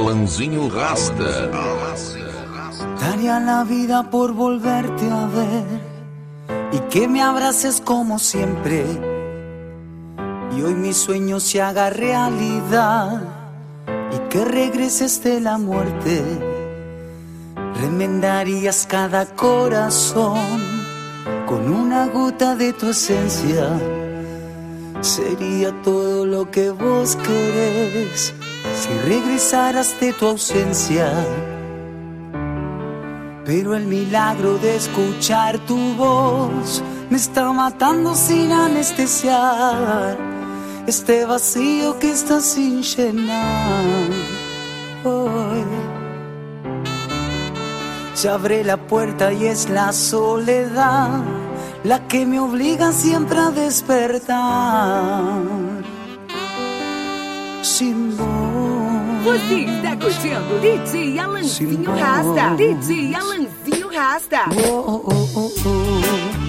Alanzinho Rasta. Daría la vida por volverte a ver y que me abraces como siempre. Y hoy mi sueño se haga realidad y que regreses de la muerte. Remendarías cada corazón con una gota de tu esencia. Sería todo lo que vos querés si regresaras de tu ausencia. Pero el milagro de escuchar tu voz me está matando sin anestesiar este vacío que está sin llenar. Hoy se abre la puerta y es la soledad la que me obliga siempre a despertar. Sin vos. Você está curtindo DJ Alanzinho Rasta. DJ Alanzinho Rasta. Oh, oh, oh, oh.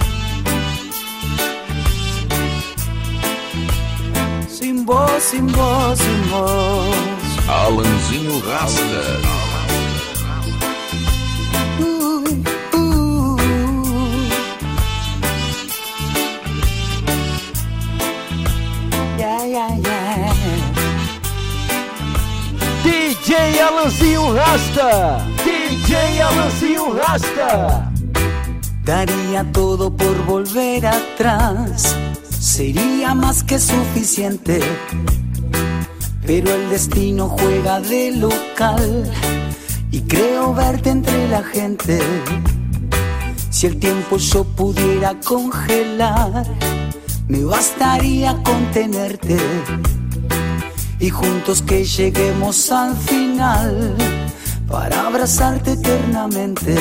Sin vos, sin vos, sin vos. Alanzinho Rasta. Yeah, yeah, yeah. DJ Alanzinho Rasta. DJ Alanzinho Rasta. Daría todo por volver atrás, sería más que suficiente. Pero el destino juega de local y creo verte entre la gente. Si el tiempo yo pudiera congelar, me bastaría contenerte y juntos que lleguemos al final para abrazarte eternamente.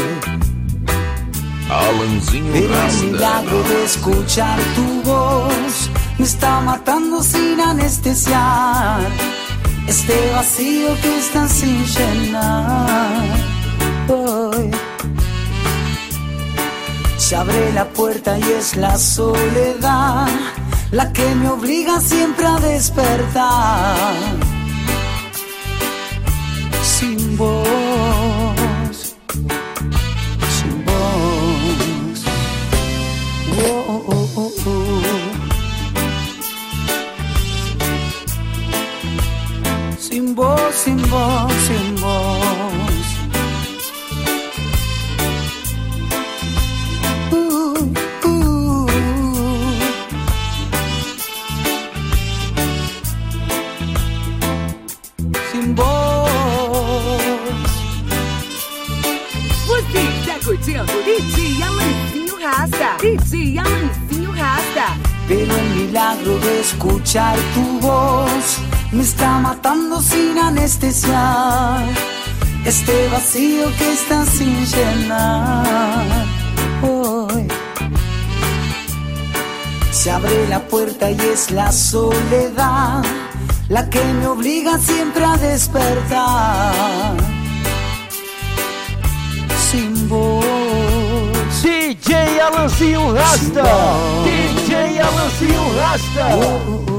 Alanzinho Pero el Rasta. milagro de escuchar tu voz me está matando sin anestesiar este vacío que está sin llenar. Hoy se abre la puerta y es la soledad la que me obliga siempre a despertar. Sin vos, sin vos. Oh, oh, oh, oh. Sin vos, sin vos, sin vos. Sin vos. Você está curtindo DJ Alanzinho Rasta. DJ Alanzinho Rasta. Pero el milagro de escuchar tu voz me está matando sin anestesiar este vacío que está sin llenar. Hoy se abre la puerta y es la soledad la que me obliga siempre a despertar. Sin vos. DJ Alanzinho Rasta. DJ Alanzinho Rasta. Oh, oh,